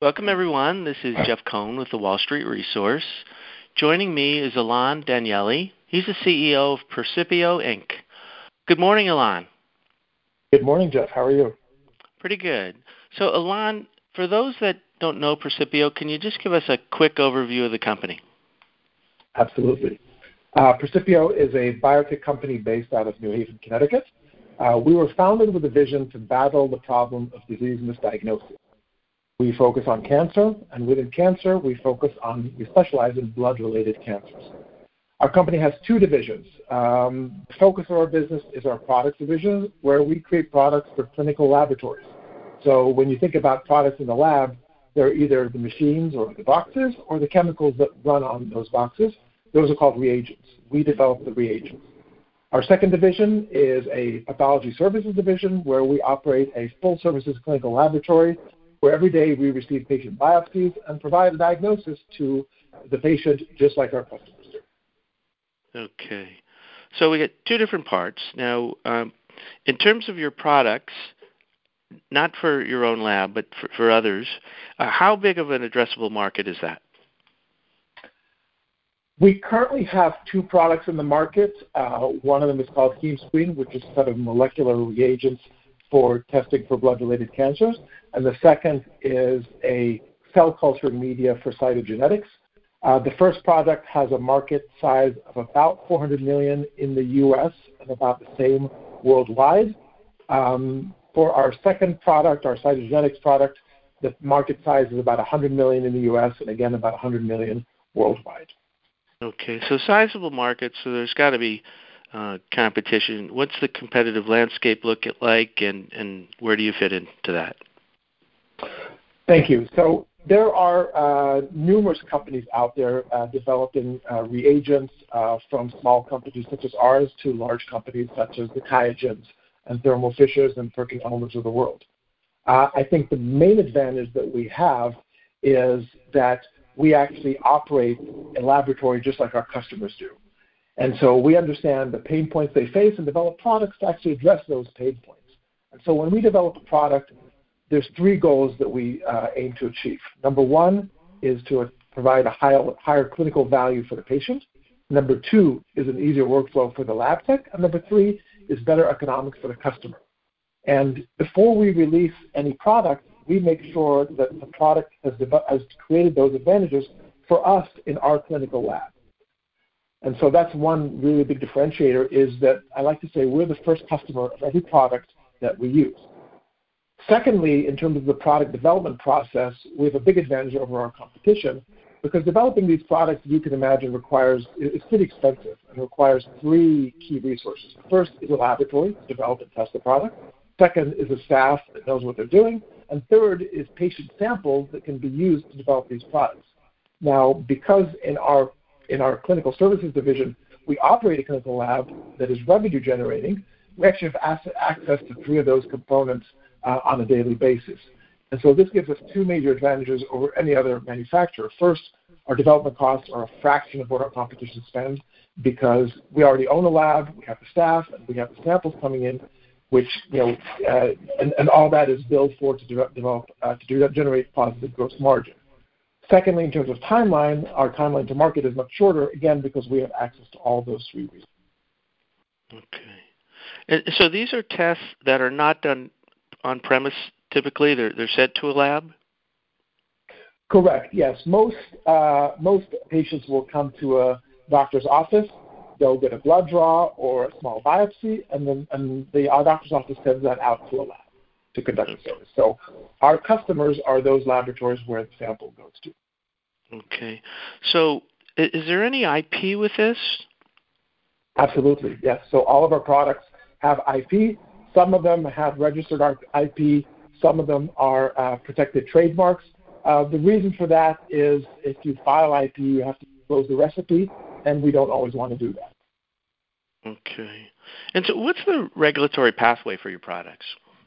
Welcome, everyone. This is Jeff Cohn with the Wall Street Resource. Joining me is Ilan Danieli. He's the CEO of Percipio, Inc. Good morning, Ilan. Good morning, Jeff. How are you? Pretty good. So, Ilan, for those that don't know Percipio, can you just give us a quick overview of the company? Absolutely. Percipio is a biotech company based out of New Haven, Connecticut. We were founded with a vision to battle the problem of disease misdiagnosis. We focus on cancer, and within cancer, we specialize in blood-related cancers. Our company has two divisions. The focus of our business is our products division, where we create products for clinical laboratories. So when you think about products in the lab, they're either the machines or the boxes or the chemicals that run on those boxes. Those are called reagents. We develop the reagents. Our second division is a pathology services division, where we operate a full-services clinical laboratory where every day we receive patient biopsies and provide a diagnosis to the patient just like our customers do. Okay. So we got two different parts. Now, in terms of your products, not for your own lab, but for others, how big of an addressable market is that? We currently have two products in the market. One of them is called HemeScreen, which is a set of molecular reagents for testing for blood-related cancers. And the second is a cell culture media for cytogenetics. The first product has a market size of about $400 million in the U.S. and about the same worldwide. For our second product, our cytogenetics product, the market size is about $100 million in the U.S. and again about $100 million worldwide. Okay, so sizable market, so there's got to be competition. What's the competitive landscape look like, and where do you fit into that? Thank you. So there are numerous companies out there developing reagents from small companies such as ours to large companies such as the QIAGENs and Thermo Fishers and PerkinElmers of the world. I think the main advantage that we have is that we actually operate a laboratory just like our customers do. And so we understand the pain points they face and develop products to actually address those pain points. And so when we develop a product, there's three goals that we aim to achieve. Number one is to provide a higher clinical value for the patient. Number two is an easier workflow for the lab tech. And number three is better economics for the customer. And before we release any product, we make sure that the product has created those advantages for us in our clinical lab. And so that's one really big differentiator, is that I like to say we're the first customer of every product that we use. Secondly, in terms of the product development process, we have a big advantage over our competition because developing these products, you can imagine, it's pretty expensive and requires three key resources. The first is a laboratory to develop and test the product. Second is a staff that knows what they're doing. And third is patient samples that can be used to develop these products. Now, because in our clinical services division, we operate a clinical lab that is revenue generating, we actually have access to three of those components on a daily basis. And so this gives us two major advantages over any other manufacturer. First, our development costs are a fraction of what our competition spends because we already own a lab, we have the staff, and we have the samples coming in, which, and all that is billed for to generate positive gross margin. Secondly, in terms of timeline, our timeline to market is much shorter, again, because we have access to all those three reasons. Okay. And so these are tests that are not done on premise typically? They're sent to a lab? Correct, yes. Most patients will come to a doctor's office. They'll get a blood draw or a small biopsy, and our doctor's office sends that out to a lab to conduct the service. So our customers are those laboratories where the sample goes to. Okay. So is there any IP with this? Absolutely, yes. So all of our products have IP. Some of them have registered IP. Some of them are protected trademarks. The reason for that is if you file IP, you have to disclose the recipe, and we don't always want to do that. Okay. And so what's the regulatory pathway for your products?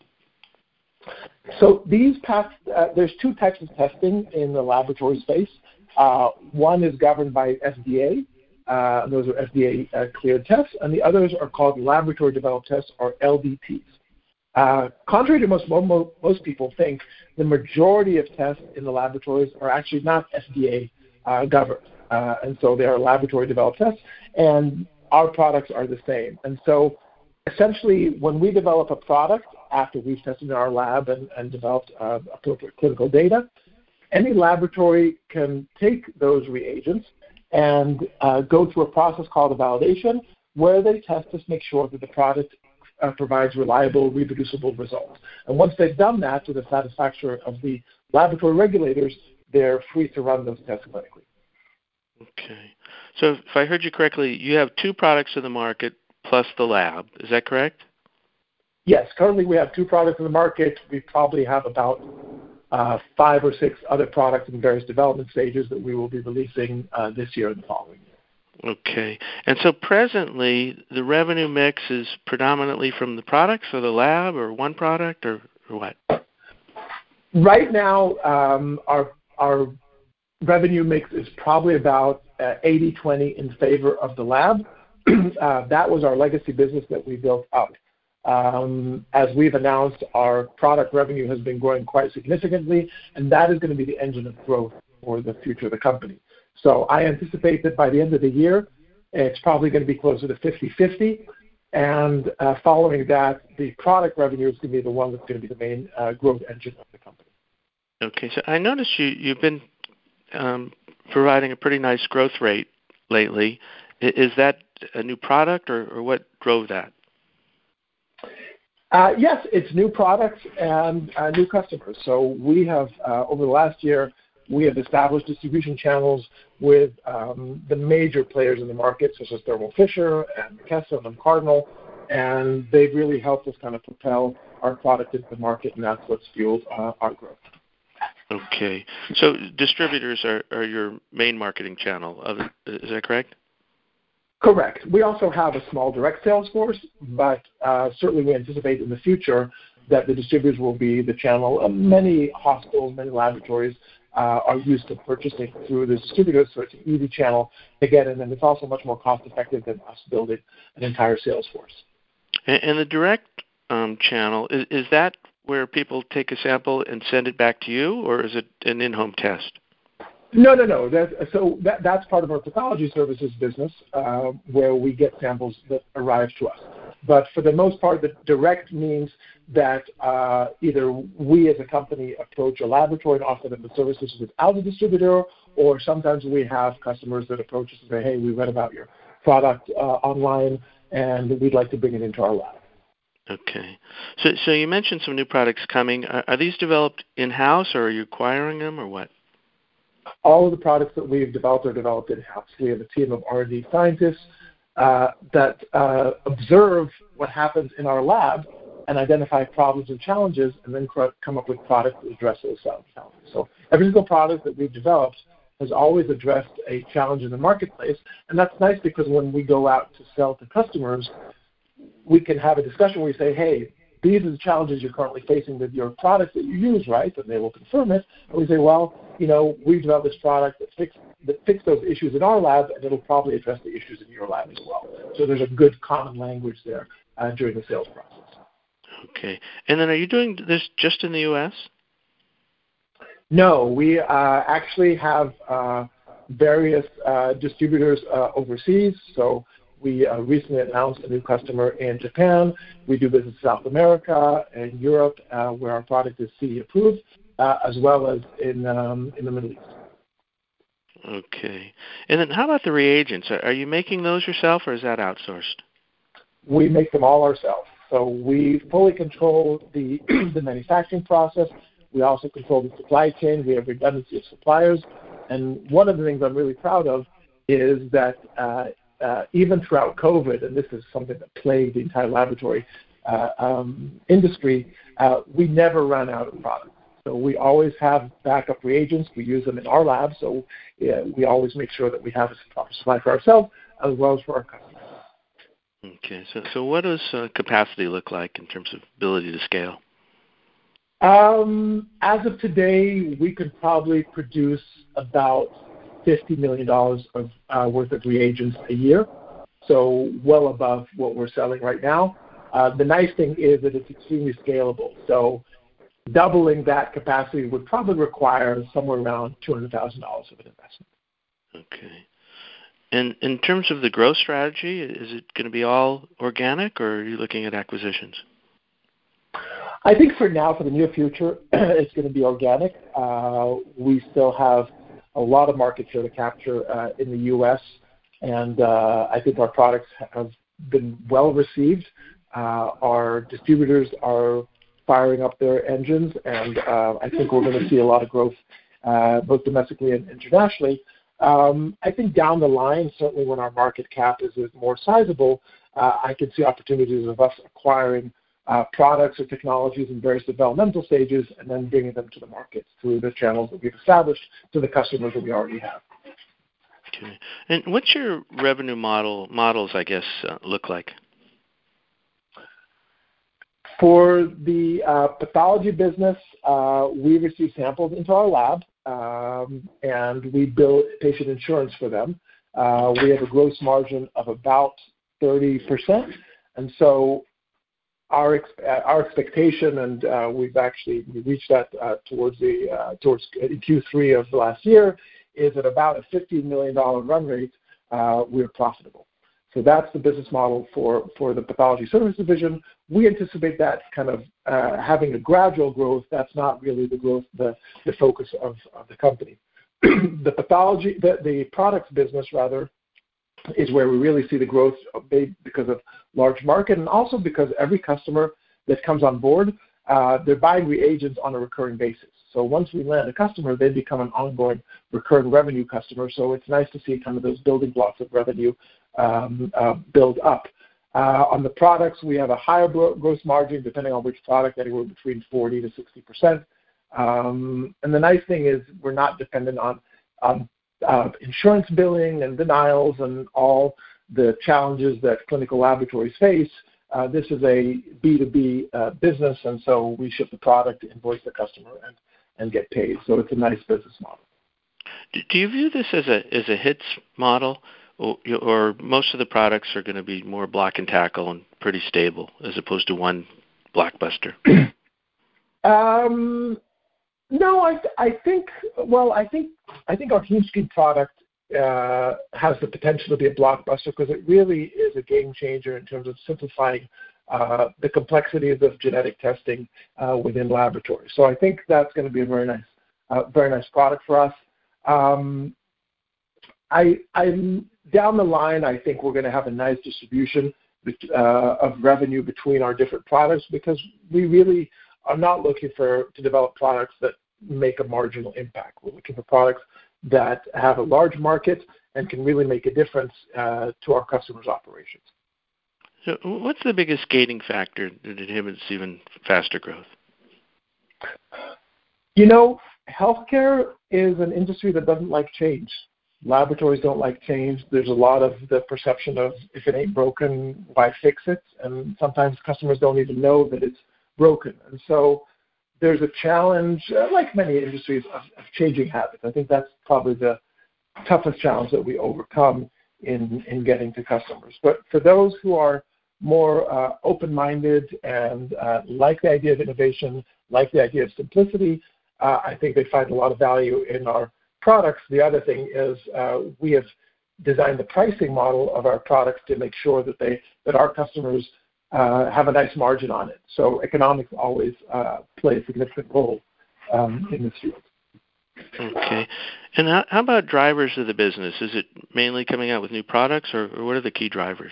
So there's two types of testing in the laboratory space. One is governed by FDA. Those are FDA cleared tests, and the others are called laboratory developed tests, or LDTs. Contrary to most people think, the majority of tests in the laboratories are actually not FDA governed. And so they are laboratory developed tests, and our products are the same. And so essentially, when we develop a product after we've tested in our lab and developed appropriate clinical data, any laboratory can take those reagents and go through a process called a validation, where they test to make sure that the product provides reliable, reproducible results. And once they've done that to the satisfaction of the laboratory regulators, they're free to run those tests clinically. Okay. So if I heard you correctly, you have 2 products in the market plus the lab. Is that correct? Yes. Currently, we have 2 products in the market. We probably have about 5 or 6 other products in various development stages that we will be releasing this year and the following year. Okay. And so presently, the revenue mix is predominantly from the products or the lab or one product or what? Right now, our revenue mix is probably about 80-20 in favor of the lab. That was our legacy business that we built up. As we've announced, our product revenue has been growing quite significantly, and that is going to be the engine of growth for the future of the company. So I anticipate that by the end of the year, it's probably going to be closer to 50-50, and following that, the product revenue is going to be the one that's going to be the main growth engine of the company. Okay, so I noticed you've been providing a pretty nice growth rate lately. Is that a new product, or what drove that? Yes, it's new products and new customers. So we have, over the last year, we have established distribution channels with the major players in the market, such as Thermo Fisher and McKesson and Cardinal, and they've really helped us kind of propel our product into the market, and that's what's fueled our growth. Okay. So distributors are your main marketing channel. Is that correct? Correct. We also have a small direct sales force, but certainly we anticipate in the future that the distributors will be the channel. Many hospitals, many laboratories are used to purchasing through the distributors, so it's an easy channel to get in, and it's also much more cost-effective than us building an entire sales force. And the direct channel, is that where people take a sample and send it back to you, or is it an in-home test? No. That's part of our pathology services business, where we get samples that arrive to us. But for the most part, the direct means that either we as a company approach a laboratory and offer them the services without a distributor, or sometimes we have customers that approach us and say, hey, we read about your product online, and we'd like to bring it into our lab. Okay. So you mentioned some new products coming. Are these developed in-house, or are you acquiring them, or what? All of the products that we've developed are developed in-house. We have a team of R&D scientists that observe what happens in our lab and identify problems and challenges, and then come up with products that address those challenges. So every single product that we've developed has always addressed a challenge in the marketplace, and that's nice because when we go out to sell to customers, we can have a discussion where we say, hey, these are the challenges you're currently facing with your products that you use, right? And they will confirm it. And we say, well, we've developed this product that fix those issues in our lab, and it'll probably address the issues in your lab as well. So there's a good common language there during the sales process. Okay. And then are you doing this just in the U.S.? No, we actually have various distributors overseas. So we recently announced a new customer in Japan. We do business in South America and Europe, where our product is CE approved, as well as in the Middle East. Okay. And then how about the reagents? Are you making those yourself, or is that outsourced? We make them all ourselves. So we fully control the manufacturing process. We also control the supply chain. We have redundancy of suppliers. And one of the things I'm really proud of is that even throughout COVID, and this is something that plagued the entire laboratory industry, we never ran out of product. So we always have backup reagents. We use them in our lab, so we always make sure that we have a proper supply for ourselves as well as for our customers. Okay, so what does capacity look like in terms of ability to scale? As of today, we could probably produce about $50 million of worth of reagents a year, so well above what we're selling right now. The nice thing is that it's extremely scalable. So doubling that capacity would probably require somewhere around $200,000 of an investment. Okay. And in terms of the growth strategy, is it going to be all organic, or are you looking at acquisitions? I think for now, for the near future, it's going to be organic. We still have a lot of market share to capture in the U.S., and I think our products have been well received. Our distributors are firing up their engines, and I think we're going to see a lot of growth both domestically and internationally. I think down the line, certainly when our market cap is more sizable, I could see opportunities of us acquiring products or technologies in various developmental stages and then bringing them to the market through the channels that we've established to the customers that we already have. Okay. And what's your revenue models, I guess, look like? For the pathology business, we receive samples into our lab, and we bill patient insurance for them. We have a gross margin of about 30%, and so our expectation, and we reached that towards Q3 of last year, is at about a $15 million run rate. We're profitable. So that's the business model for the pathology service division. We anticipate that kind of having a gradual growth. That's not really the growth, the focus of the company. The products business rather is where we really see the growth because of large market, and also because every customer that comes on board, they're buying reagents on a recurring basis. So once we land a customer, they become an ongoing recurring revenue customer. So it's nice to see kind of those building blocks of revenue build up. On the products, we have a higher gross margin, depending on which product, anywhere between 40 to 60%. And the nice thing is we're not dependent on insurance billing and denials and all the challenges that clinical laboratories face. This is a B2B business, and so we ship the product, invoice the customer, and get paid. So it's a nice business model. Do you view this as a hits model, or most of the products are going to be more block and tackle and pretty stable, as opposed to one blockbuster? No, I think our HemeScreen product has the potential to be a blockbuster because it really is a game changer in terms of simplifying the complexities of genetic testing within laboratories. So I think that's going to be a very nice product for us. Down the line, I think we're going to have a nice distribution of revenue between our different products, because we really are not looking to develop products that make a marginal impact. We're looking for products that have a large market and can really make a difference to our customers' operations. So what's the biggest gating factor that inhibits even faster growth? Healthcare is an industry that doesn't like change. Laboratories don't like change. There's a lot of the perception of, if it ain't broken, why fix it? And sometimes customers don't even know that it's broken. And so there's a challenge, like many industries, of changing habits. I think that's probably the toughest challenge that we overcome in getting to customers. But for those who are more open-minded and like the idea of innovation, like the idea of simplicity, I think they find a lot of value in our products. The other thing is we have designed the pricing model of our products to make sure that our customers have a nice margin on it. So economics always play a significant role in this field. Okay. And how about drivers of the business? Is it mainly coming out with new products, or what are the key drivers?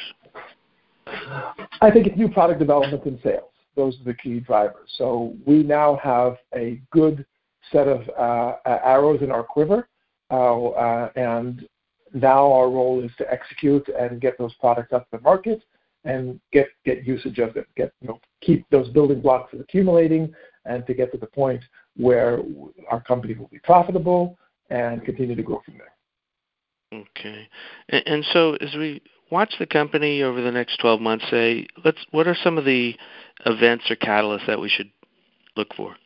I think it's new product development and sales. Those are the key drivers. So we now have a good set of arrows in our quiver, and now our role is to execute and get those products up to the market and get usage of them, keep those building blocks accumulating, and to get to the point where our company will be profitable and continue to grow from there. Okay. And so as we watch the company over the next 12 months, what are some of the events or catalysts that we should look for?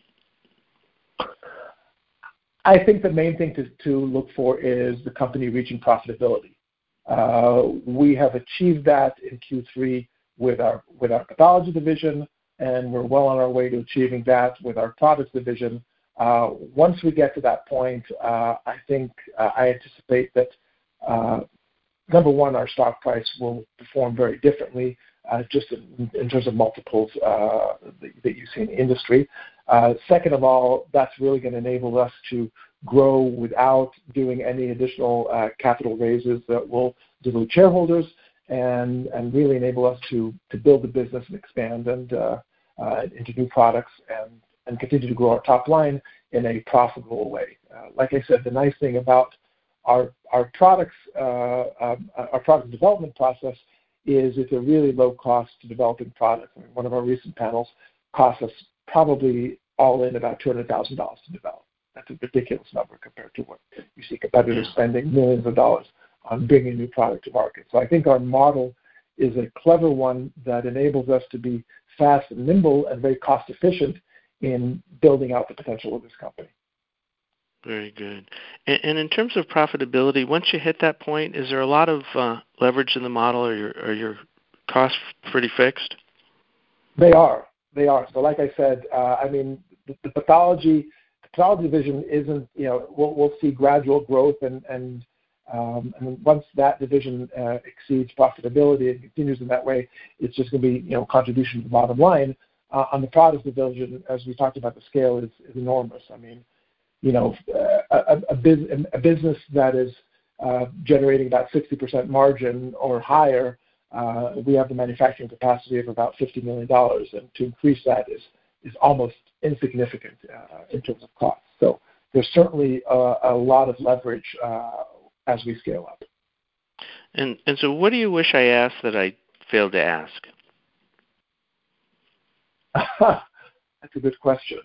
I think the main thing to look for is the company reaching profitability. We have achieved that in Q3 with our pathology division, and we're well on our way to achieving that with our products division. Once we get to that point, I think I anticipate that number one, our stock price will perform very differently, just in terms of multiples that you see in the industry. Second of all, that's really going to enable us to grow without doing any additional capital raises that will dilute shareholders, and really enable us to build the business and expand and into new products and continue to grow our top line in a profitable way. Like I said, the nice thing about our product development process is it's a really low cost to developing products. I mean, one of our recent panels cost us probably all in about $200,000 to develop. That's a ridiculous number compared to what you see competitors spending millions of dollars on bringing a new product to market. So I think our model is a clever one that enables us to be fast and nimble and very cost efficient in building out the potential of this company. Very good. And in terms of profitability, once you hit that point, is there a lot of leverage in the model, or your costs pretty fixed? They are. So like I said, I mean, the pathology division isn't, we'll see gradual growth, and once that division exceeds profitability and continues in that way, it's just going to be, contribution to the bottom line. On the products division, as we talked about, the scale is enormous. I mean, a business that is generating about 60% margin or higher, we have the manufacturing capacity of about $50 million, and to increase that is almost insignificant in terms of cost. So there's certainly a lot of leverage as we scale up. And so what do you wish I asked that I failed to ask? That's a good question.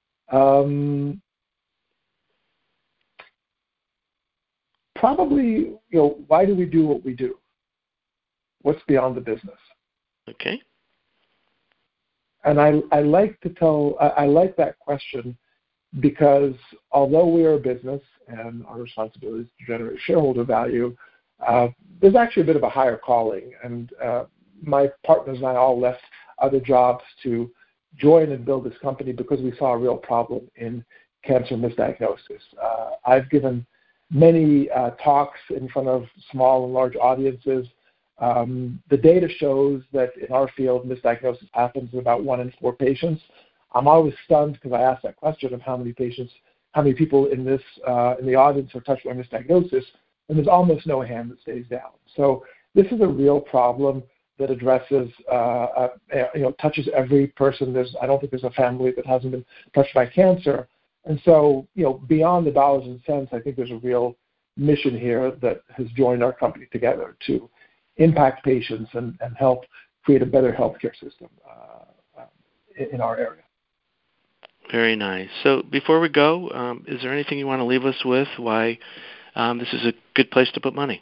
Probably, why do we do what we do? What's beyond the business? Okay. And I like that question because although we are a business and our responsibility is to generate shareholder value, there's actually a bit of a higher calling. And my partners and I all left other jobs to join and build this company because we saw a real problem in cancer misdiagnosis. I've given many talks in front of small and large audiences. The data shows that in our field, misdiagnosis happens in about 1 in 4 patients. I'm always stunned because I ask that question of how many people in the audience are touched by misdiagnosis, and there's almost no hand that stays down. So this is a real problem that addresses, touches every person. I don't think there's a family that hasn't been touched by cancer. And so, beyond the dollars and cents, I think there's a real mission here that has joined our company together to impact patients and help create a better healthcare system in our area. Very nice. So before we go, is there anything you want to leave us with, why this is a good place to put money?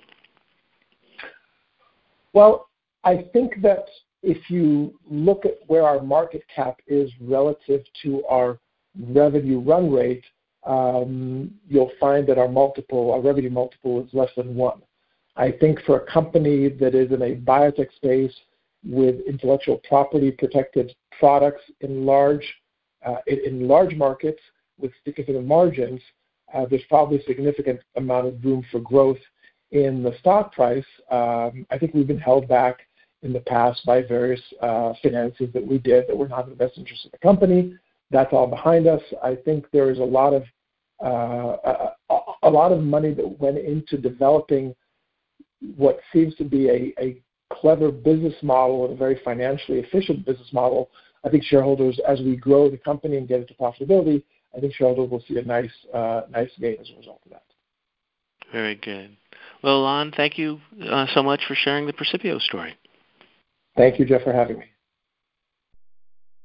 Well, I think that if you look at where our market cap is relative to our revenue run rate, you'll find that our revenue multiple is less than 1. I think for a company that is in a biotech space with intellectual property protected products in large markets with significant margins, there's probably a significant amount of room for growth in the stock price. I think we've been held back in the past by various finances that we did that were not in the best interest of the company. That's all behind us. I think there is a lot of money that went into developing what seems to be a clever business model and a very financially efficient business model. I think shareholders, as we grow the company and get it to profitability, I think shareholders will see a nice gain as a result of that. Very good. Well, Ilan, thank you so much for sharing the Precipio story. Thank you, Jeff, for having me.